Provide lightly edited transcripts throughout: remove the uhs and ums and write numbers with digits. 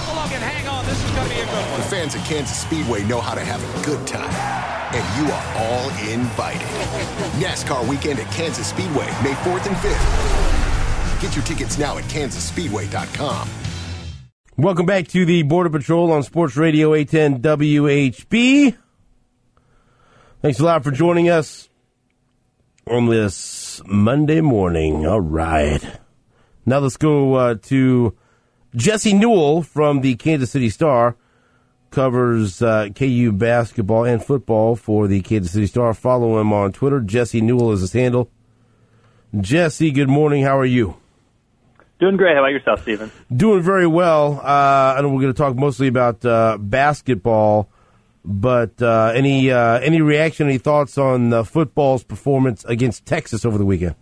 along and hang on. This is going to be a good one. The fans at Kansas Speedway know how to have a good time. And you are all invited. NASCAR weekend at Kansas Speedway, May 4th and 5th. Get your tickets now at kansasspeedway.com. Welcome back to the Border Patrol on Sports Radio 810 WHB. Thanks a lot for joining us on this Monday morning. All right. Now let's go to Jesse Newell from the Kansas City Star. Covers KU basketball and football for the Kansas City Star. Follow him on Twitter. Jesse Newell is his handle. Jesse, good morning. How are you? Doing great. How about yourself, Stephen? Doing very well. I know we're going to talk mostly about basketball, but any reaction, any thoughts on football's performance against Texas over the weekend?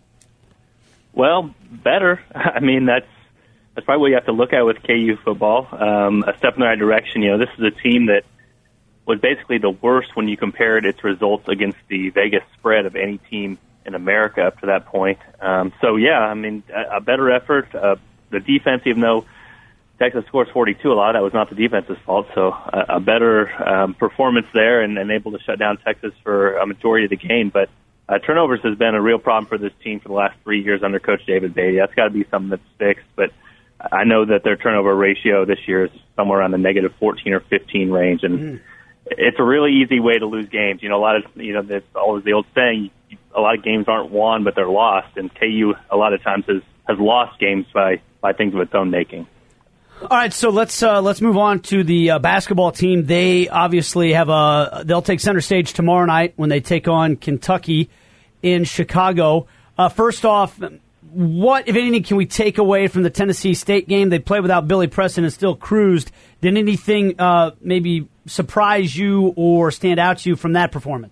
Well, better. I mean, that's probably what you have to look at with KU football. A step in the right direction. You know, this is a team that was basically the worst when you compared its results against the Vegas spread of any team in America up to that point. So, yeah, I mean, a better effort. The defense, even though Texas scores 42 a lot, that was not the defense's fault. So a better performance there and able to shut down Texas for a majority of the game. But turnovers has been a real problem for this team for the last 3 years under Coach David Beatty. That's got to be something that's fixed. But I know that their turnover ratio this year is somewhere around the negative 14 or 15 range. And it's a really easy way to lose games. You know, there's always the old saying, a lot of games aren't won, but they're lost. And KU a lot of times has lost games by things of its own making. All right, so let's move on to the basketball team. They obviously they'll take center stage tomorrow night when they take on Kentucky in Chicago. First off, what, if anything, can we take away from the Tennessee State game? They played without Billy Preston and still cruised. Did anything maybe surprise you or stand out to you from that performance?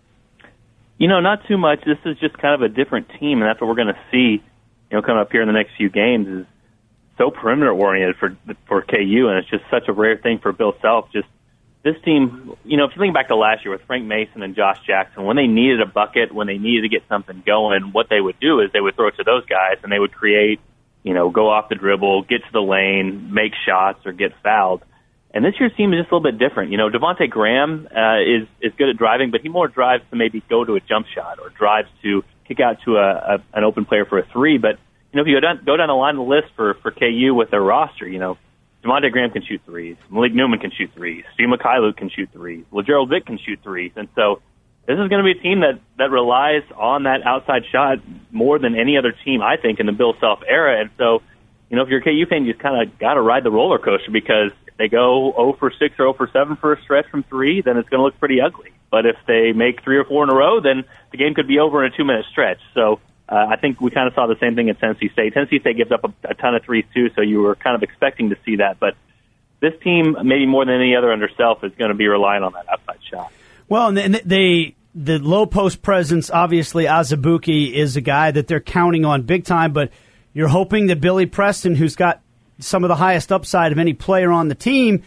You know, not too much. This is just kind of a different team, and that's what we're going to see, you know, coming up here in the next few games. Is so perimeter-oriented for KU, and it's just such a rare thing for Bill Self. Just this team, you know, if you think back to last year with Frank Mason and Josh Jackson, when they needed a bucket, when they needed to get something going, what they would do is they would throw it to those guys, and they would create, you know, go off the dribble, get to the lane, make shots, or get fouled. And this year's team is just a little bit different. You know, Devontae Graham is good at driving, but he more drives to maybe go to a jump shot or drives to kick out to an open player for a three. But, you know, if you go down the line of the list for KU with their roster, you know, Devontae Graham can shoot threes. Malik Newman can shoot threes. Steve Mikhailuk can shoot threes. LaGerald Vick can shoot threes. And so this is going to be a team that relies on that outside shot more than any other team, I think, in the Bill Self era. And so, you know, if you're a KU fan, you just kind of got to ride the roller coaster, because if they go 0 for 6 or 0 for 7 for a stretch from three, then it's going to look pretty ugly. But if they make 3 or 4 in a row, then the game could be over in a 2-minute stretch. So I think we kind of saw the same thing at Tennessee State. Tennessee State gives up a ton of threes, too, so you were kind of expecting to see that. But this team, maybe more than any other under Self, is going to be relying on that outside shot. Well, and the low post presence, obviously, Azubuike is a guy that they're counting on big time, but you're hoping that Billy Preston, who's got some of the highest upside of any player on the team,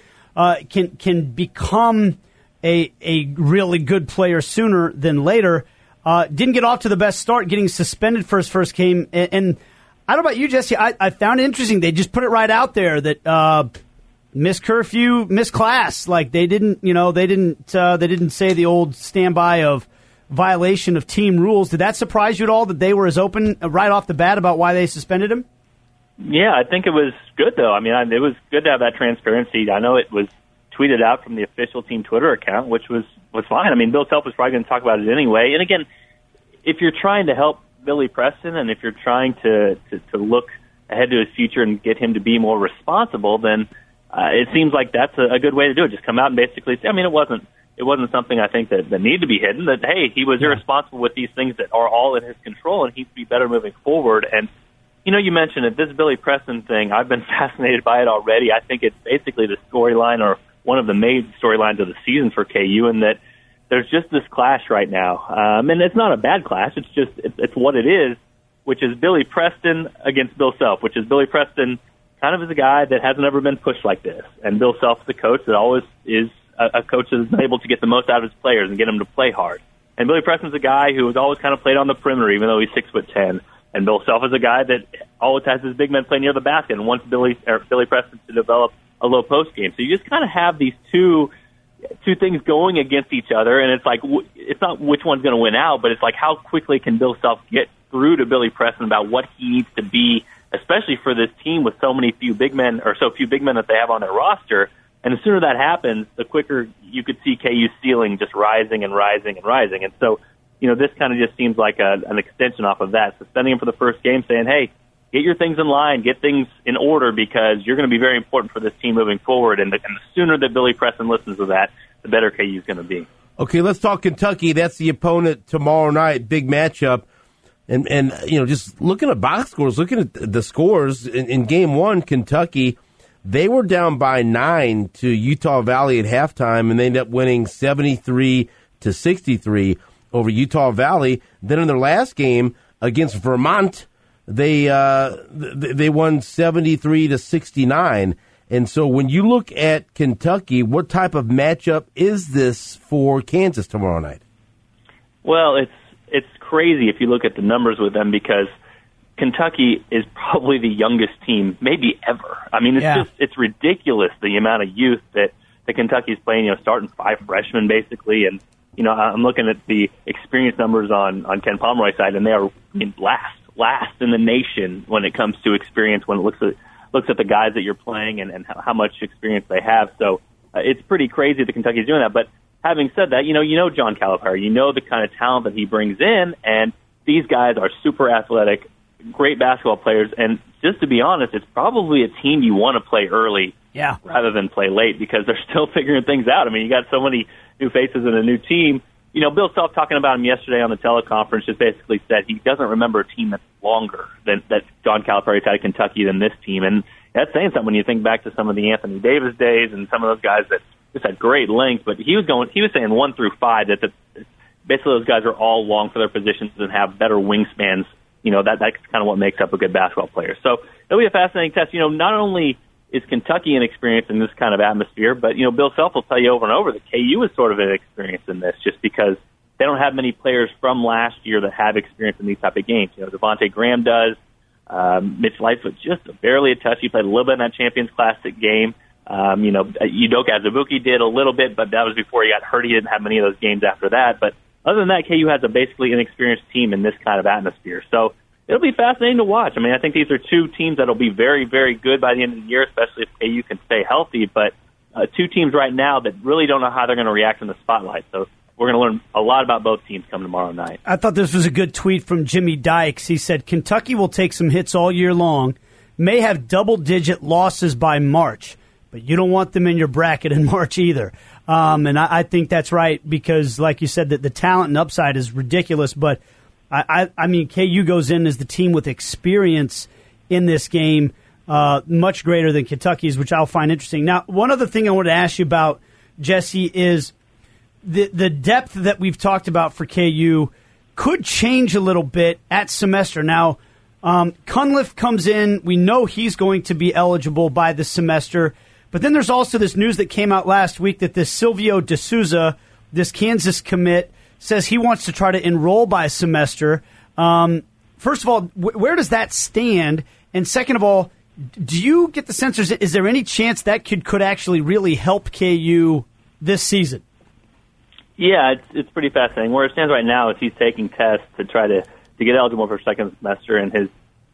can become a really good player sooner than later. Didn't get off to the best start, getting suspended for his first game. And I don't know about you, Jesse. I found it interesting. They just put it right out there that missed curfew, missed class. Like they didn't say the old standby of violation of team rules. Did that surprise you at all that they were as open right off the bat about why they suspended him? Yeah, I think it was good, though. I mean, it was good to have that transparency. I know it was tweeted out from the official team Twitter account, which was fine. I mean, Bill Self was probably going to talk about it anyway. And again, if you're trying to help Billy Preston and if you're trying to look ahead to his future and get him to be more responsible, then it seems like that's a good way to do it. Just come out and basically say, I mean, it wasn't something I think that needed to be hidden, that, hey, he was irresponsible with these things that are all in his control, and he'd be better moving forward. And, you know, you mentioned it, this Billy Preston thing, I've been fascinated by it already. I think it's basically the storyline or one of the main storylines of the season for KU, and that there's just this clash right now. And it's not a bad clash. It's just it's what it is, which is Billy Preston against Bill Self, which is Billy Preston kind of is a guy that hasn't ever been pushed like this. And Bill Self is a coach that always is a coach that's able to get the most out of his players and get them to play hard. And Billy Preston's a guy who has always kind of played on the perimeter, even though he's 6'10". And Bill Self is a guy that always has his big men play near the basket and wants Billy Preston to develop a low post game. So you just kind of have these two things going against each other, and it's like it's not which one's going to win out, but it's like how quickly can Bill Self get through to Billy Preston about what he needs to be, especially for this team with so few big men that they have on their roster. And the sooner that happens, the quicker you could see KU's ceiling just rising and rising and rising. And so, this kind of just seems like an extension off of that. Suspending him for the first game, saying, hey, get your things in line, get things in order, because you're going to be very important for this team moving forward. And the sooner that Billy Preston listens to that, the better KU is going to be. Okay, let's talk Kentucky. That's the opponent tomorrow night, big matchup. And just looking at box scores, looking at the scores in game one, Kentucky, they were down by 9 to Utah Valley at halftime, and they ended up winning 73-63 over Utah Valley. Then in their last game against Vermont, they won 73-69. And so when you look at Kentucky, what type of matchup is this for Kansas tomorrow night? Well, it's crazy if you look at the numbers with them, because Kentucky is probably the youngest team maybe ever. I mean, it's ridiculous the amount of youth that Kentucky's playing, starting 5 freshmen basically. And, I'm looking at the experience numbers on Ken Pomeroy's side, and they are last in the nation when it comes to experience, when it looks at the guys that you're playing and how much experience they have. So it's pretty crazy that Kentucky's doing that. But having said that, John Calipari, the kind of talent that he brings in, and these guys are super athletic, great basketball players, and just to be honest, it's probably a team you want to play early rather than play late, because they're still figuring things out. I mean, you got so many new faces in a new team. Bill Self, talking about him yesterday on the teleconference, just basically said he doesn't remember a team that's longer than that John Calipari's had at Kentucky than this team, and that's saying something when you think back to some of the Anthony Davis days and some of those guys that just had great length. But he was saying 1 through 5 that basically those guys are all long for their positions and have better wingspans. That's kind of what makes up a good basketball player. So it'll be a fascinating test. Not only is Kentucky inexperienced in this kind of atmosphere, but, Bill Self will tell you over and over that KU is sort of inexperienced in this, just because they don't have many players from last year that have experience in these type of games. Devontae Graham does. Mitch Lightfoot just barely a touch. He played a little bit in that Champions Classic game. Udoka Azubuike did a little bit, but that was before he got hurt. He didn't have many of those games after that. But other than that, KU has a basically inexperienced team in this kind of atmosphere. So it'll be fascinating to watch. I mean, I think these are two teams that will be very, very good by the end of the year, especially if KU can stay healthy. But two teams right now that really don't know how they're going to react in the spotlight. So we're going to learn a lot about both teams come tomorrow night. I thought this was a good tweet from Jimmy Dykes. He said, Kentucky will take some hits all year long, may have double-digit losses by March, but you don't want them in your bracket in March either. And I think that's right, because, like you said, that the talent and upside is ridiculous. But, I mean, KU goes in as the team with experience in this game, much greater than Kentucky's, which I'll find interesting. Now, one other thing I wanted to ask you about, Jesse, is the depth that we've talked about for KU could change a little bit at semester. Now, Cunliffe comes in. We know he's going to be eligible by the semester. But then there's also this news that came out last week that this Silvio De Souza, this Kansas commit, says he wants to try to enroll by semester. First of all, where does that stand? And second of all, do you get the sense, is there any chance that could actually really help KU this season? Yeah, it's pretty fascinating. Where it stands right now is he's taking tests to try to get eligible for second semester, and his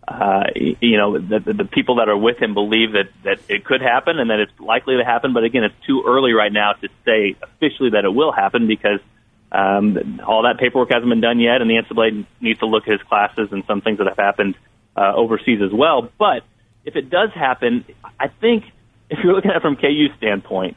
the people that are with him believe that it could happen and that it's likely to happen. But again, it's too early right now to say officially that it will happen, because all that paperwork hasn't been done yet, and the NCAA needs to look at his classes and some things that have happened overseas as well. But if it does happen, I think if you're looking at it from KU's standpoint,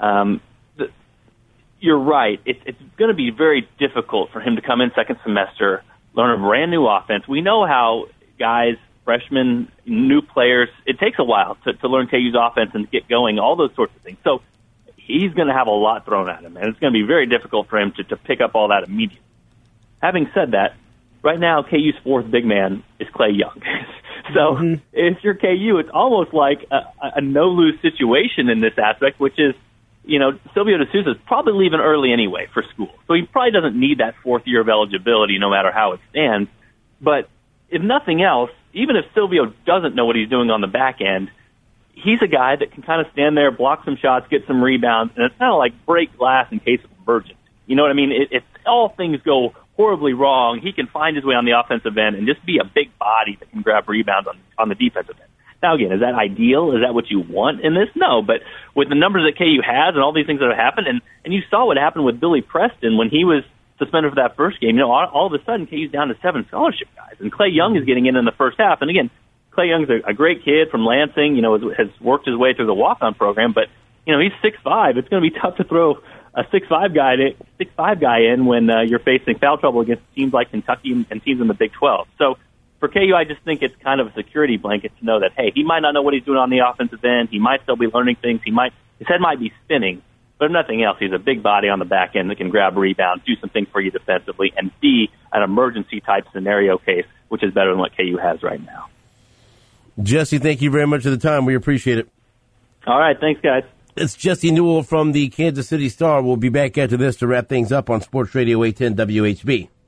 you're right. It's going to be very difficult for him to come in second semester, learn a brand new offense. We know how guys, freshmen, new players, it takes a while to learn KU's offense and get going, all those sorts of things. So he's going to have a lot thrown at him, and it's going to be very difficult for him to pick up all that immediately. Having said that, right now KU's fourth big man is Clay Young. So if you're KU, it's almost like a no-lose situation in this aspect, which is, Silvio De Souza is probably leaving early anyway for school. So he probably doesn't need that fourth year of eligibility no matter how it stands. But if nothing else, even if Silvio doesn't know what he's doing on the back end, he's a guy that can kind of stand there, block some shots, get some rebounds, and it's kind of like break glass in case of emergency. You know what I mean? If all things go horribly wrong, he can find his way on the offensive end and just be a big body that can grab rebounds on the defensive end. Now, again, is that ideal? Is that what you want in this? No, but with the numbers that KU has and all these things that have happened, and you saw what happened with Billy Preston when he was suspended for that first game, all of a sudden KU's down to 7 scholarship guys, and Clay Young is getting in the first half. And again, Clay Young's a great kid from Lansing, has worked his way through the walk-on program, but, he's 6'5". It's going to be tough to throw a 6'5" guy in when you're facing foul trouble against teams like Kentucky and teams in the Big 12. So for KU, I just think it's kind of a security blanket to know that, hey, he might not know what he's doing on the offensive end. He might still be learning things. His head might be spinning, but if nothing else, he's a big body on the back end that can grab rebounds, do some things for you defensively, and be an emergency-type scenario case, which is better than what KU has right now. Jesse, thank you very much for the time. We appreciate it. All right, thanks, guys. It's Jesse Newell from the Kansas City Star. We'll be back after this to wrap things up on Sports Radio 810 WHB.